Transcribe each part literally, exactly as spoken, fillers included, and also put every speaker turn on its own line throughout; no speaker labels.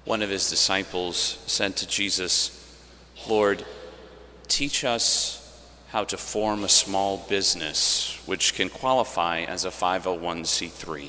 one of his disciples said to Jesus, "Lord, teach us how to form a small business which can qualify as a five oh one c three.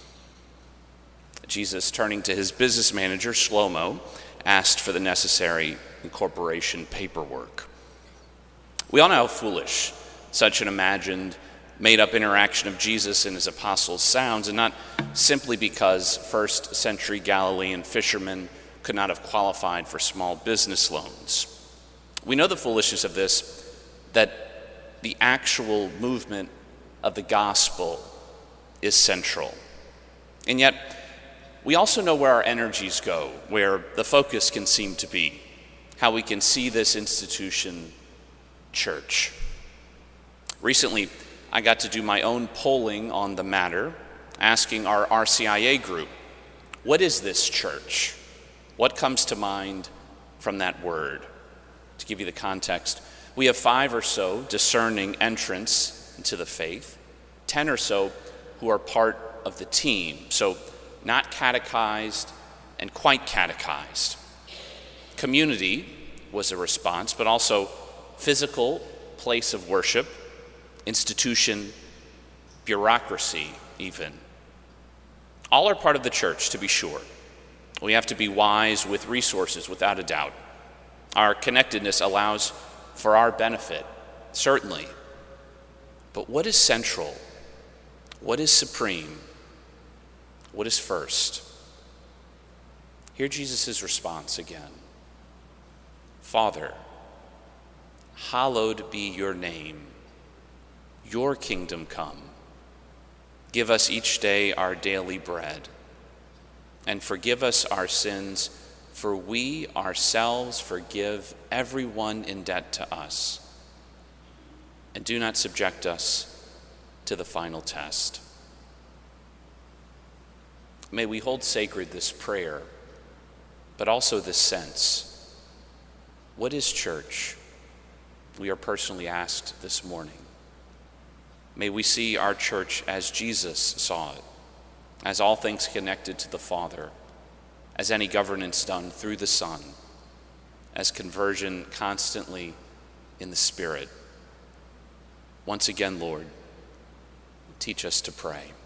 Jesus, turning to his business manager, Shlomo, asked for the necessary incorporation paperwork. We all know how foolish such an imagined, made-up interaction of Jesus and his apostles sounds, and not simply because first century Galilean fishermen could not have qualified for small business loans. We know the foolishness of this, that the actual movement of the gospel is central. And yet, we also know where our energies go, where the focus can seem to be, how we can see this institution, church. Recently, I got to do my own polling on the matter, asking our R C I A group, what is this church? What comes to mind from that word? To give you the context, we have five or so discerning entrants into the faith, ten or so who are part of the team, so not catechized and quite catechized. Community was a response, but also physical place of worship, institution, bureaucracy even. All are part of the church, to be sure. We have to be wise with resources, without a doubt. Our connectedness allows for our benefit, certainly. But what is central? What is supreme? What is first? Hear Jesus' response again. Father, hallowed be your name. Your kingdom come. Give us each day our daily bread, and forgive us our sins, for we ourselves forgive everyone in debt to us. And do not subject us to the final test. May we hold sacred this prayer, but also this sense. What is church? We are personally asked this morning. May we see our church as Jesus saw it, as all things connected to the Father, as any governance done through the Son, as conversion constantly in the Spirit. Once again, Lord, teach us to pray.